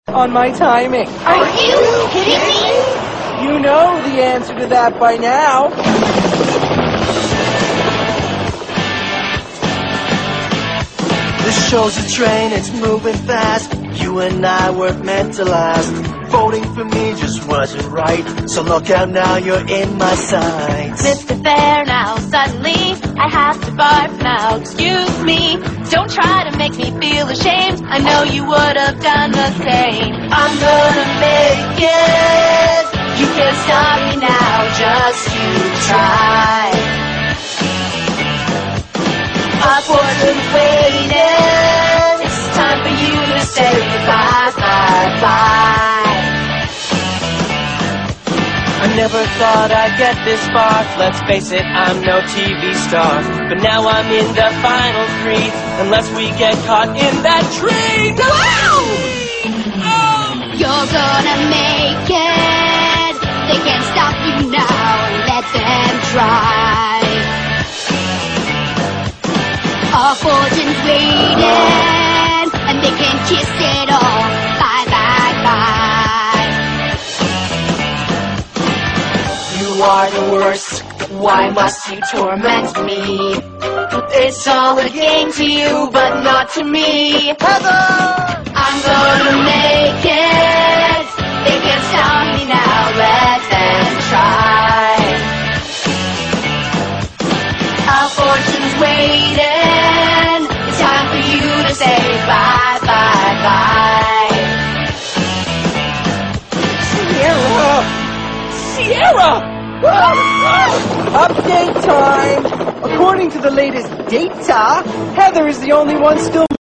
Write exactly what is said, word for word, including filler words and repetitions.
on my timing. Are you kidding me? You know the answer to that by now. This show's a train, it's moving fast. You and I were meant to last. Voting for me just wasn't right. So look out now, you're in my sights. Mister Fair, now suddenly I have to barf now. Excuse me, don't try to make me feel ashamed. I know you would have done the same. I'm gonna make it. You can't stop me now, just you try. Upwards waiting. It's time for you to say goodbye, bye, bye. I never thought I'd get this far. Let's face it, I'm no T V star. But now I'm in the final three. Unless we get caught in that tree. Wow! Oh! You're gonna make it. They can't stop you now. Let them try. Our fortune's waiting, and they can kiss it all. Bye, bye, bye. You are the worst. Why must you torment me? It's all a game to you, but not to me. Heather! I'm gonna make it. They can't stop me now. Let them try. Our fortune's waiting. It's time for you to say bye, bye, bye. Sierra! Sierra! Update time! According to the latest data, Heather is the only one still